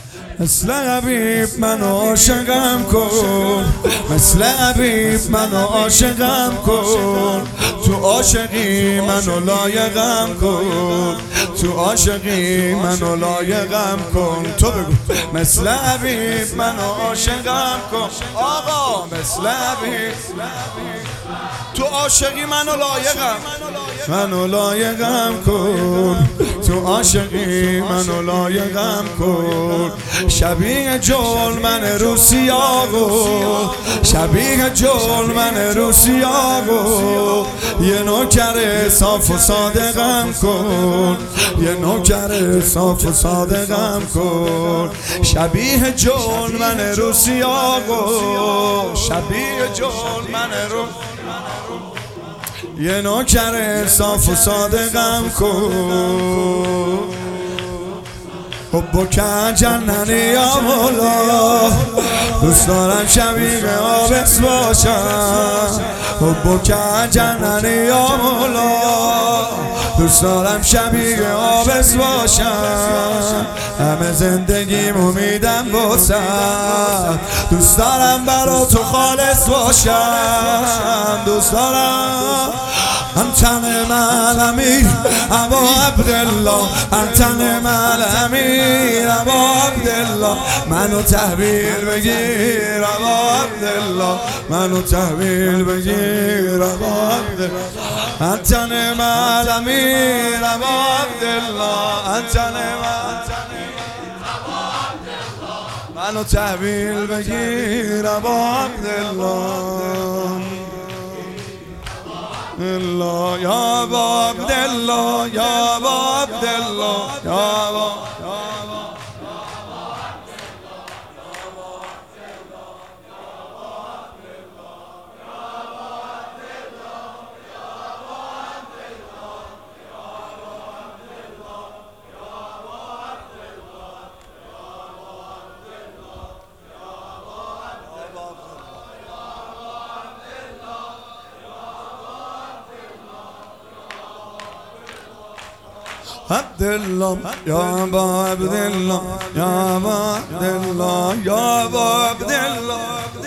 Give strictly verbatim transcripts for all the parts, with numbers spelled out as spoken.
مثل حبیب منو عاشقم کن، مثل حبیب منو عاشقم کن، تو عاشقی منو لایقم کن، تو عاشقی منو لایقم کن. تو بگو مثل حبیب منو عاشقم کن آقا، مثل حبیب تو عاشقی منو لایقم، منو لایقم کن، تو عاشقی منو لایقم کن. شبیه جلمن رو سیاهو، شبیه جلمن رو سیاهو، یه نوکر صاف و صادقم کن، یه نوکر صاف و صادقم کن. شبیه جلمن رو سیاهو، شبیه جلمن رو، یه نوکر صاف و صادقم کن. حب که جننی یا مولا، دوست دارم شبیه آبس باشم. حب که جننی یا مولا، دوست دارم شبیه آبس باشم. همه زندگیم امیدم باشم، دوست دارم برا تو خالص باشم. دوست دارم انتن من امیر ابا عبدالله، انتن من امیر ابا عبدالله، منو تحویل بگیر ابا عبدالله، منو تحویل بگیر ابا عبدالله. انتن من امیر ابا عبدالله، انتن من منو تحویل بگیر ابا عبدالله. الله یا ابا عبدالله، یا ابا عبدالله، یا ابا عبدالله، یا ابا عبدالله، یا ابا عبدالله، یا ابا عبدالله.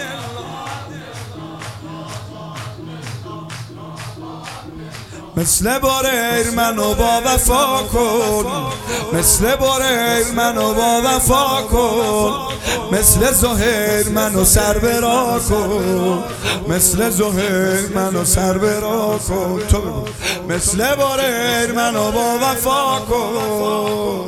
مثل بریر منو با وفا کن، مثل بریر منو با وفا کن. مثل زهیر منو سر برا کن، مثل زهیر منو سر برا کن. تو بگو مثل بریر منو با وفا کن،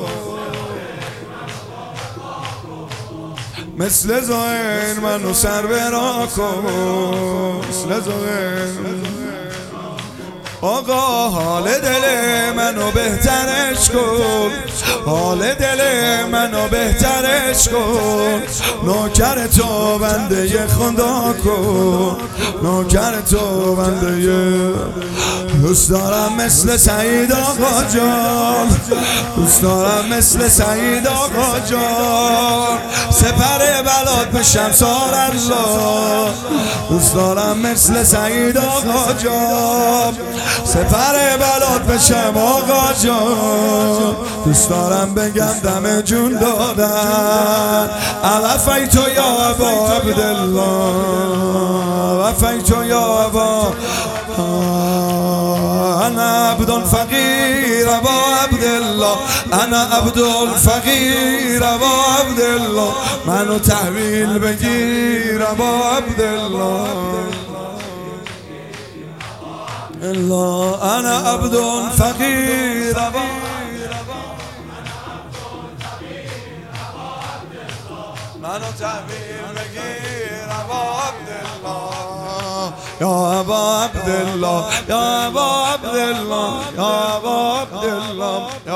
مثل زهیر منو سر برا کن، مثل زهیر. آقا حال دل منو بهترش کن، حال دل منو بهترش کن. نوکر تو بنده خدا کن، نوکر تو بنده. دوست دارم مثل سعید آقا جان، دوست دارم مثل سعید آقا جان. سپر بلاد بشم سال الله، دوست دارم مثل سعید آقا جان. سپر بلاد بشم آقا جان، دوست دارم بگم دم جون دادن. وفیت یا ابا عبدالله، وفیت یا ابا، انا عبد الفقیر ابا عبدالله، انا عبد الفقیر ابا عبدالله، منو تحویل بگیر ابا عبدالله. الله انا عبد فقیر ابا، منو تحویل بگیر ابا عبدالله، یا ابا عبدالله، یا ابا عبدالله، یا ابا عبدالله.